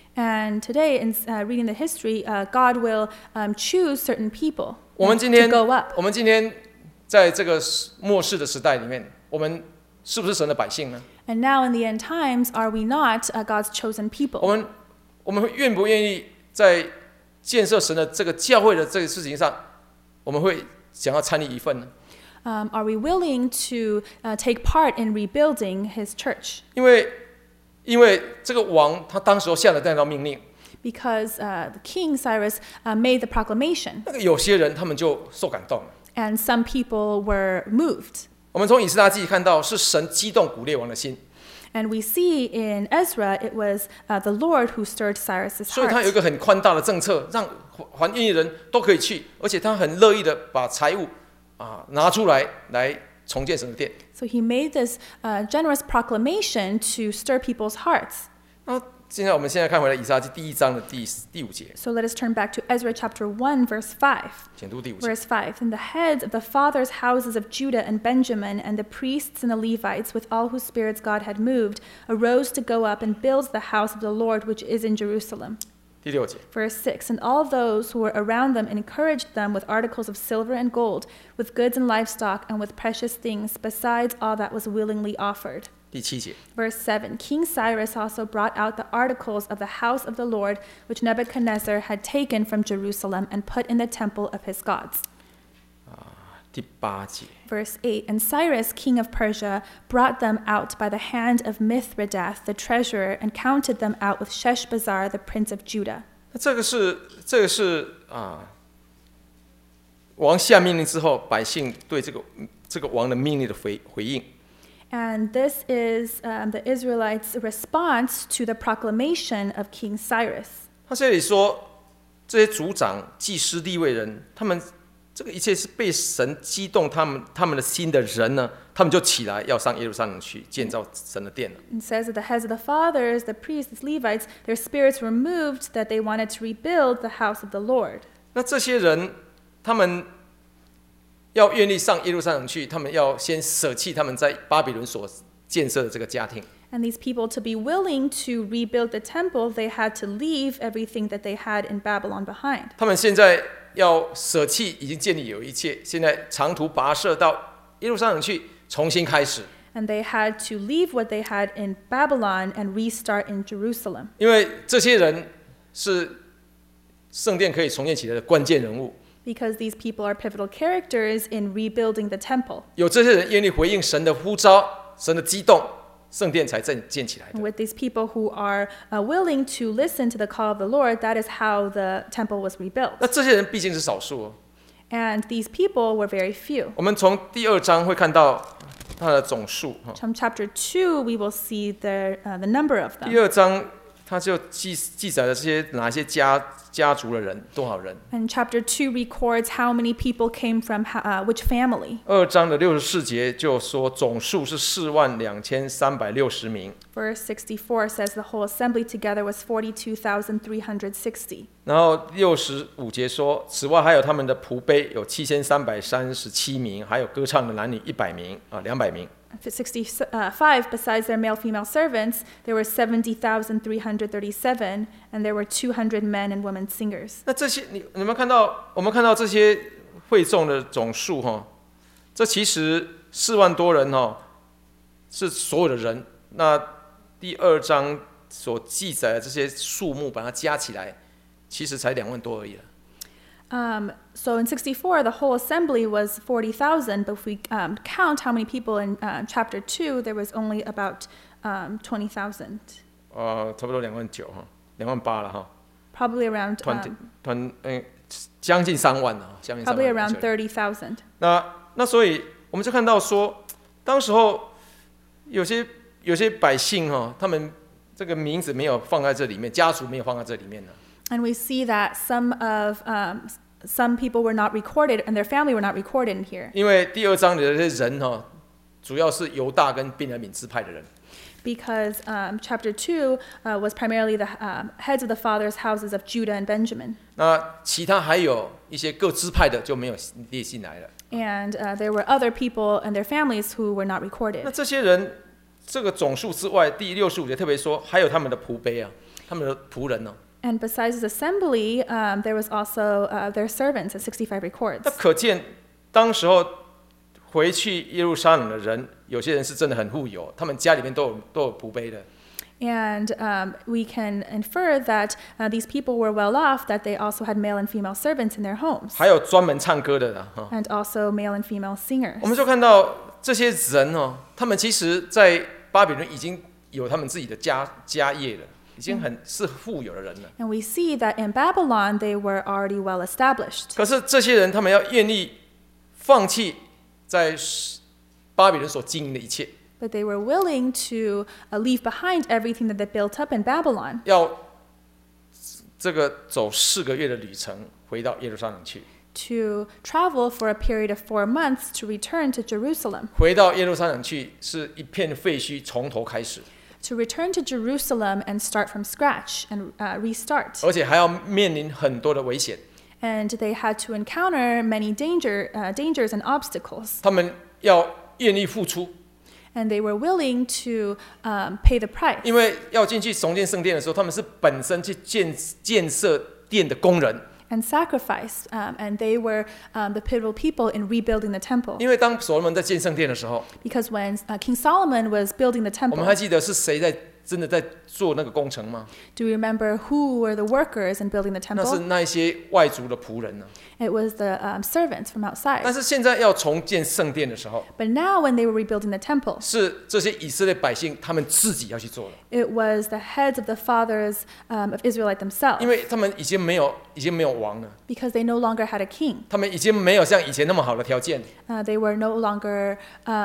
And today, in reading the history, God will choose certain people 我们今 to 天 go up. 我们今天在这个末世的时代里面，我们是不是神的百姓呢？ And now in the end times, are we not God's chosen people? 我们会愿不愿意在建设神的这个教会的这个事情上，我们会想要参与一份呢？ Are we willing to take part in rebuilding his church? 因为这个王他当时下了那道命令， Because the King Cyrus made the proclamation, 那个有些人他们就受感动了。 and some people were moved. 我们从以斯拉记看到，是神激动古列王的心， And we see in Ezra, it was the Lord who stirred Cyrus's 所以他有一 heart. 个很宽大的政策，让还愿意的人都可以去，而且他很乐意的把财物拿出来重建神的殿。 So he made this generous proclamation to stir people's hearts. 那我们现在看回来以斯拉记第1章的第5节， So let us turn back to Ezra chapter 1, verse 5. 请读第5节。 Verse 5. And the heads of the fathers' houses of Judah and Benjamin, and the priests and the Levites, with all whose spirits God had moved, arose to go up and build the house of the Lord which is in Jerusalem. 第6节， Verse 6. And all those who were around them encouraged them with articles of silver and gold, with goods and livestock, and with precious things, besides all that was willingly offered. 第7节， Verse 7. King Cyrus also brought out the articles of the house of the Lord, which Nebuchadnezzar had taken from Jerusalem and put in the temple of his gods. 第8节， Verse 8. And Cyrus, king of Persia, brought them out by the hand of Mithridath, the treasurer, and counted them out with Sheshbazzar, the prince of Judah. 那这个是王下命令之后，百姓对这个王的命令的回应。 And this is the Israelites' response to the proclamation of King Cyrus. 他这里说，这些族长、祭司、利未人，他们这个一切是被神激动他们的心的人呢，他们就起来要上耶路撒冷去建造神的殿了。 It says that the heads of the fathers, the priests, the Levites, their spirits were moved that they wanted to rebuild the house of the Lord. 那这些人，他们要愿意上耶路撒冷去，他们要先舍弃他们在巴比伦所建设的这个家庭。 And these people, to be willing to rebuild the temple, they had to leave everything that they had in Babylon behind. 他们现在要舍弃已经建立有一切，现在长途跋涉到耶路撒冷去，重新开始。 And they had to leave what they had in Babylon and restart in Jerusalem. 因为这些人是圣殿可以重建起来的关键人物。 Because these people are pivotal characters in rebuilding the temple. 有这些人愿意回应神的呼召、神的激动，圣殿才建起来 And 的。 with these people who are willing to listen to the call of the Lord, that is how the temple was rebuilt. 那这些人毕竟是少数哦。 And these people were very few. 我们从第2章会看到它的总数哈。 From chapter 2, we will see the number of 第 them. 2章它就记载了这些哪些家族的人，多少人。 And chapter 2 records how many people came from which family. 2章的64节就说总数是42360名。 Verse 64 says the whole assembly together was 42,360. 然后65节说，此外还有他们的仆婢有7337名，还有歌唱的男女100名200名。 65, besides their male female servants, there were 70,337, and there were 200 men and women singers. 那这些你们看到，我们看到这些会众的总数哈，这其实4万多人哈，是所有的人。那第2章所记载的这些数目，把它加起来，其实才2万多而已了。 So in 64, the whole assembly was 40,000, but if we count how many people in chapter 2, there was only about 20,000. 差不多2万9哈，2万8了哈， Probably around 将近3万了，将近3万。 probably around 30,000. 那所以我们就看到说，当时候有些百姓哈，他们这个名字没有放在这里面，家族没有放在这里面呢。 And we see that some people were not recorded and their family were not recorded in here. 因为第2章里的这些人哈，主要是犹大跟便雅悯支派的人。 Because chapter 2 was primarily the heads of the fathers' houses of Judah and Benjamin. 那其他还有一些各支派的就没有列进来了。 And there were other people and their families who were not 那 recorded. 这些人这个总数之外，第65节特别说，还有他们的仆婢啊，他们的仆人呢。 And besides this assembly, there was also their servants, as 65 records. 那可见当时候回去耶路撒冷的人，有些人是真的很富有，他们家里面都有仆婢的。 And we can infer that these people were well off, that they also had male and female servants in their homes, 还有专门唱歌的啦哈。 and also male and female singers. 我们就看到这些人哦，他们其实在巴比伦已经有他们自己的家业了，已经是富有的人了。 And we see that in Babylon, they were already well established. 可是这些人，他们要愿意放弃在巴比伦所经营的一切， But they were willing to leave behind everything that they built up in Babylon 要这个走4个月的旅程回到耶路撒冷去。 to travel for a period of 4 months to return to Jerusalem. 回到耶路撒冷去是一片废墟，从头开始， To return to Jerusalem and start from scratch and restart. 而且还要面临很多的危险。 And they had to encounter many dangers and obstacles. 他们要愿意付出， And they were willing to pay the price. 因为要进去重建圣殿的时候，他们是本身去建设殿的工人。 And sacrifice. And they were the pivotal people in rebuilding the temple. 因为当所罗门在建圣殿的时候， Because when King Solomon was building the 我们 temple, 还记得是谁真的在做那个工程吗？ do you remember who were the workers in building the 那是 temple? 那一些外族的仆人呢。 It was the servants from 但 outside. 是现在要重建圣殿的时候， But now when they were rebuilding the temple, 是这些以色列百姓他们自己要去做的， it was the heads of the fathers of Israelite 因 themselves, 为他们已经没有王了， because they no longer had a king. 他们已经没有像以前那么好的条件。 They were no longer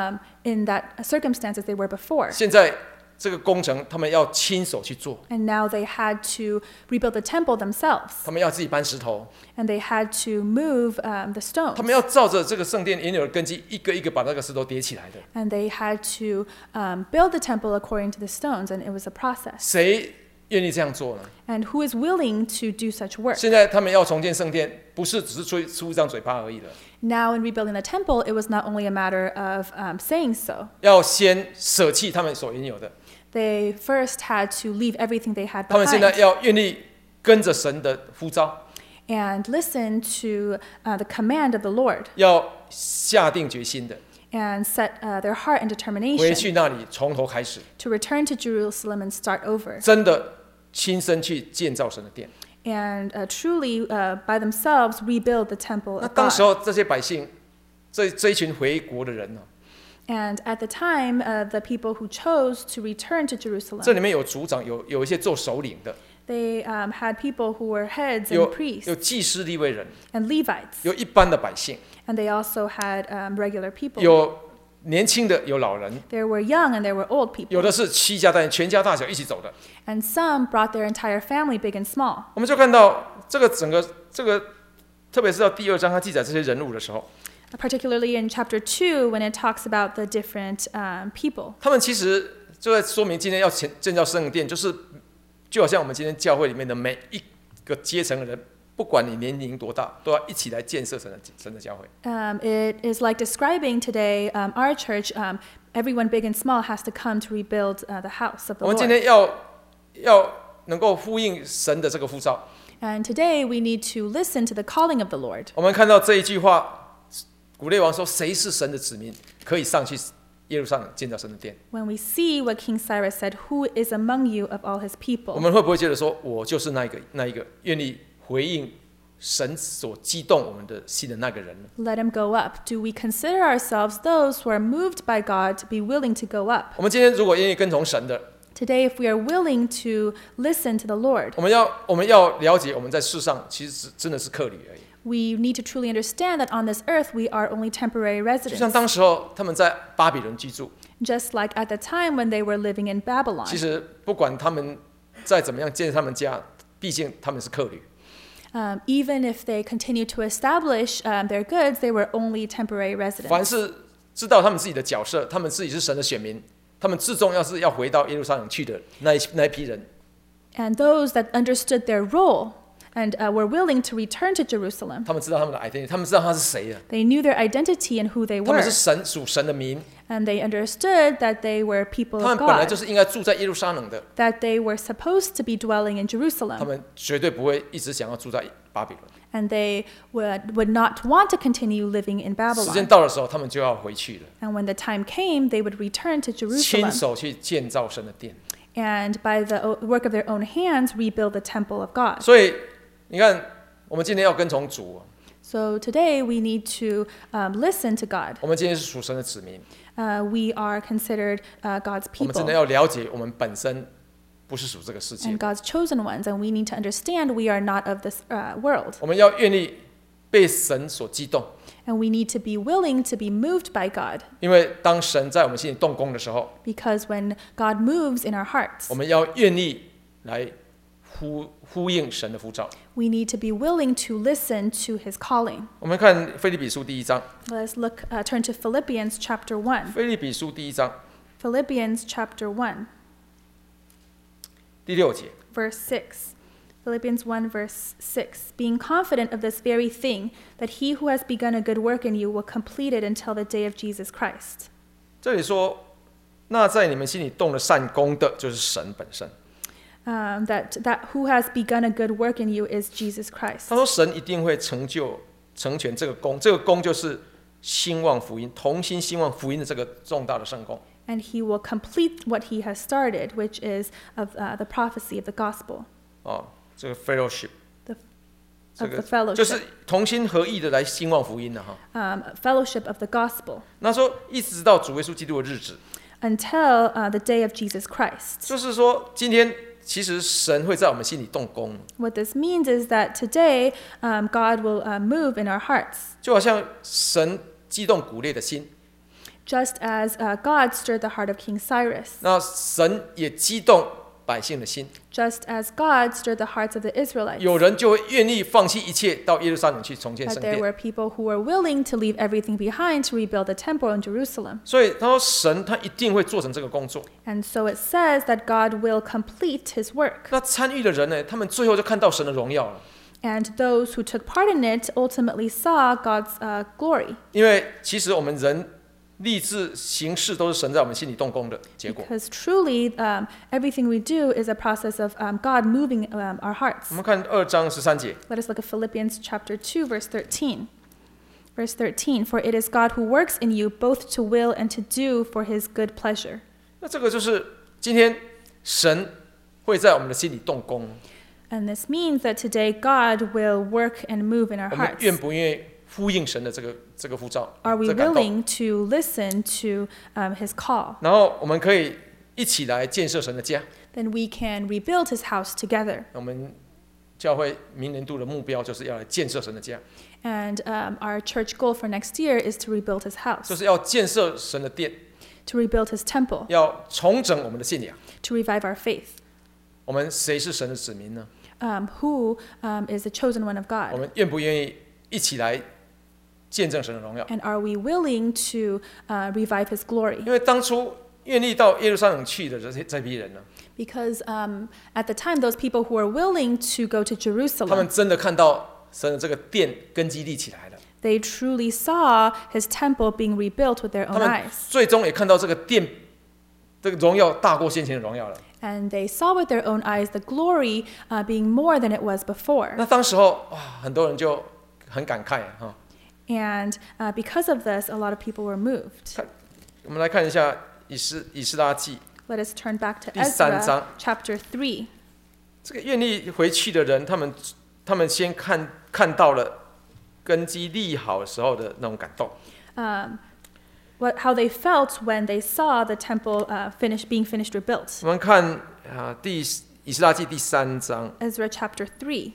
in that circumstances they were before. 现在这个工程他们要亲手去做， And now they had to rebuild the temple themselves. 他们要自己搬石头， And they had to move the 他 stones. 们要照着这个圣殿原有的根基，一个一个把那个石头叠起来的。 And they had to build the temple according to the stones, and it was a process. 谁愿意这样做呢？ And who is willing to do such work? 现在他们要重建圣殿，不是只是出一张嘴巴而已了， Now, in rebuilding the temple, it was not only a matter of saying so. 要先舍弃他们所拥有的， They first had to leave everything they had 他们现在 behind 要愿意跟着神的呼召， and listen to the command of the Lord 要下定决心的 and set their heart and 回 determination 去那里从头开始， to return to Jerusalem and start over 真的亲身去建造神的殿。 and truly by themselves rebuild the temple 那 of 当时 God. 候这些百姓，这一群回国的人呢， And at the time, the people who chose to return to 这 Jerusalem, 里面有族长，有一些做首领的， they had people who were heads and 有 priests 祭司利未人， and Levites, 有一般的百姓， and they also had regular people. 有年轻的，有老人， There were young and there were old 有 people, 的是全家大小一起走的。 and some brought their entire family, big and small. 我们就看到这个整个这个，特别是到第2章，他记载这些人物的时候， Particularly in chapter 2, when it talks about the different people. 他们其实就在说明今天要建造圣殿，就好像我们今天教会里面的每一个阶层的人，不管你年龄多大，都要一起来建设神的教会。 It is like describing today our church. Everyone, big and small, has to come to rebuild the house of the 我们今 Lord. 天要能够呼应神的这个呼召。 And today we need to listen to the calling of the Lord. 我们看到这一句话，古列王说：“谁是神的子民，可以上去耶路撒冷建造神的殿。” When we see what King Cyrus said, "Who is among you of all his 我 people?" 们会不会觉得说，我就是那一个愿意回应神所激动我们的心的那个人呢？ Let him go up. Do we consider ourselves those who are moved by God to be willing to go up? 我们今天如果愿意跟从神的， Today, if we are willing to listen to the Lord, 我们要了解我们在世上其实真的是客旅而已。 we need to truly understand that on this earth we are only temporary 就像 residents. 当时候他们在巴比伦居住， Just like at the time when they were living in Babylon. 其实不管他们再怎么样建他们家，毕竟他们是客旅。 Even if they continued to establish their goods, they were only temporary 凡 residents. 是知道他们自己的角色，他们自己是神的选民，他们最重要是要回到耶路撒冷去的那一批人， And those that understood their role and were willing to return to Jerusalem, 他们知道他们的 identity， 他们知道他是谁啊， they knew their identity and who they 他们 were. 是属神的民， And they understood that they were people 他们 of 本来就 God, 是应该住在耶路撒冷的， that they were supposed to be dwelling in 他 Jerusalem, 们绝对不会一直想要住在巴比伦。 and they would not want to continue living in 时间 Babylon. 到的时候，他们就要回去了， And when the time came, they would return to 亲 Jerusalem 手去建造神的殿。 and by the work of their own hands rebuild the temple of God. 所以你看，我们今天要跟从主， So today we need to listen to God. 我们今天是属神的子民， We are considered God's 我们真 people 的要了解，我们本身不是属这个世界 and 的， God's chosen ones, and we need to understand we are not of this world. 我们要愿意被神所激动， And we need to be willing to be moved by God, 因为当神在我们心里动工的时候， because when God moves in our hearts, 我们要愿意来呼应神的呼召。 we need to be willing to listen to his calling. 我们看腓立比书第1章， Let's turn to Philippians chapter 1. 腓立比书第1章 Philippians chapter 1, 第6节， verse 6. Philippians 1, verse 6. Being confident of this very thing, that he who has begun a good work in you will complete it until the day of Jesus Christ. 这里说，那在你们心里动了善功的，就是神本身。 That who has begun a good work in you is Jesus Christ. 他说，神一定会成全这个功，这个功就是兴旺福音，同心兴旺福音的这个重大的圣功。 And he will complete what he has started, which is of the prophecy of the gospel, 这个 fellowship， of the 就 fellowship, 是同心合意的来兴旺福音的哈。 fellowship of the gospel, 那说一直到主耶稣基督的日子， until the day of Jesus Christ. 就是说今天其实神会在我们心里动工， What this means is that today God will move in our hearts, 就好像神激动古列的心， just as God stirred the heart of King Cyrus, 那神也激动百姓的心， just as God stirred the hearts of the Israelites. 有人就会愿意放弃一切到耶路撒冷去重建 That 圣 there 殿。 were people who were willing to leave everything behind to rebuild the temple in Jerusalem. 所以他说神他一定会做成这个工作。 And so it says that God will complete his work. 那参与的人呢，他们最后就看到神的荣耀了， And those who took part in it ultimately saw God's glory. 因为其实我们人立志行事都是神在我们心里动工的结果。 Because truly, everything we do is a process of God moving our hearts. 我们看2章13节， Let us look at Philippians chapter 2, verse 13. Verse 13, for it is God who works in you both to will and to do for his good pleasure. 那这个就是今天神会在我们的心里动工， And this means that today God will work and move in our 我们 hearts. 愿不愿意呼应神的这个呼召， Are we 这感动？ willing to listen to his call? 然后我们可以一起来建设神的家。 Then we can rebuild his house together. 我们教会明年度的目标就是要来建设神的家， And our church goal for next year is to rebuild his 就 house, 是要建设神的殿， to rebuild his temple, 要重整我们的信仰。 to revive our faith. 我们谁是神的子民呢？ Who is the chosen one of 我 God? 们愿不愿意一起来见证神的荣耀？ And are we willing to revive his glory? 因为当初愿意到耶路撒冷去的这批人呢， Because at the time, those people who were willing to go to 他们 Jerusalem, 真的看到神的这个殿根基立起来了， they truly saw his temple being rebuilt with their 他 own 们 eyes. 最终也看到这个殿这个荣耀大过先前的荣耀了。 And they saw with their own eyes the glory being more than it was before. 那当时候哇，很多人就很感慨哈。 And because of this, a lot of people were moved. 我们来看一下以斯拉记 Let us turn back to 第3章 Ezra chapter 3. 这个愿意回去的人，他们先看到了根基立好的时候的那种感动。 How they felt when they saw the temple being finished rebuilt. 我们看以斯拉记第3章， Ezra chapter 3.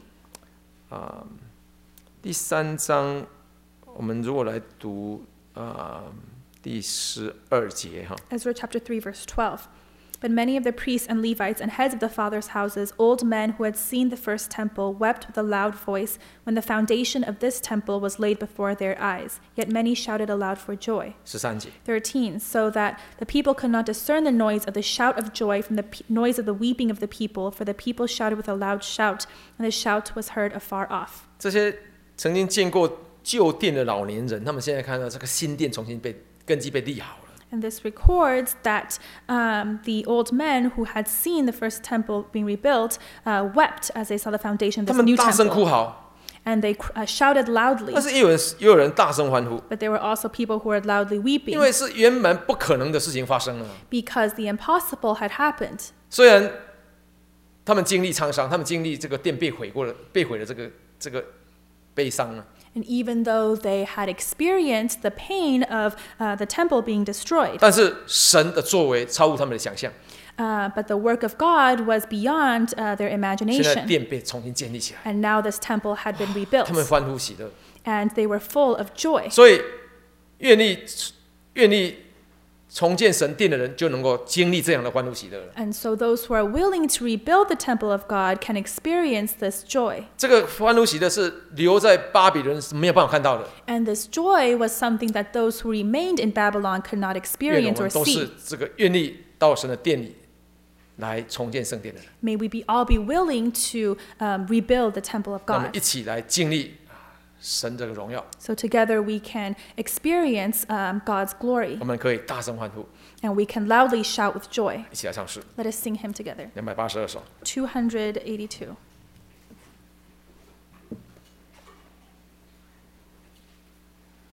第3章，我们如果来读第12节哈。 Ezra chapter 3, verse 12. But many of the priests and Levites and heads of the fathers' houses, old men who had seen the first temple, wept with a loud voice when the foundation of this temple was laid before their eyes. Yet many shouted aloud for joy. 13节， 13. So that the people could not discern the noise of the shout of joy from the noise of the weeping of the people, for the people shouted with a loud shout, and the shout was heard afar off. 这些曾经见过旧殿的老年人，他们现在看到这个新殿重新根基被立好了。 And this records that the old men who had seen the first temple being rebuilt wept as they saw the foundation of 他 this 们 new 大声哭 temple. 嚎， And they shouted loudly. 但是也有人大声欢呼， But there were also people who were loudly 因 weeping 为是原本不可能的事情发生了。 because the impossible had happened. 虽然他们经历沧桑，他们经历这个殿被毁的这个悲伤呢， And even though they had experienced the pain of the temple being destroyed, 但是神的作为超乎他们的想象。 But the work of God was beyond their 现在 imagination. 殿被重新建立起来， And now this temple had been 他们 rebuilt. 欢呼喜乐。 And they were full of joy. 所以愿意重建神殿的人，就能够经历这样的欢呼喜乐了。 And so those who are willing to rebuild the temple of God can experience this joy. 这个欢呼喜乐是留在巴比伦是没有办法看到的。 And this joy was something that those who remained in Babylon could not 愿我 experience or 们都 see. 是这个愿意到神的殿里来重建圣殿的人， May we all be willing to rebuild the temple of 让我们 God. 一起来经历神这个荣耀， So together we can experience God's glory. 我们可以大声欢呼， And we can loudly shout with joy. 一起来唱诗 Let us sing him together. 282首。 282.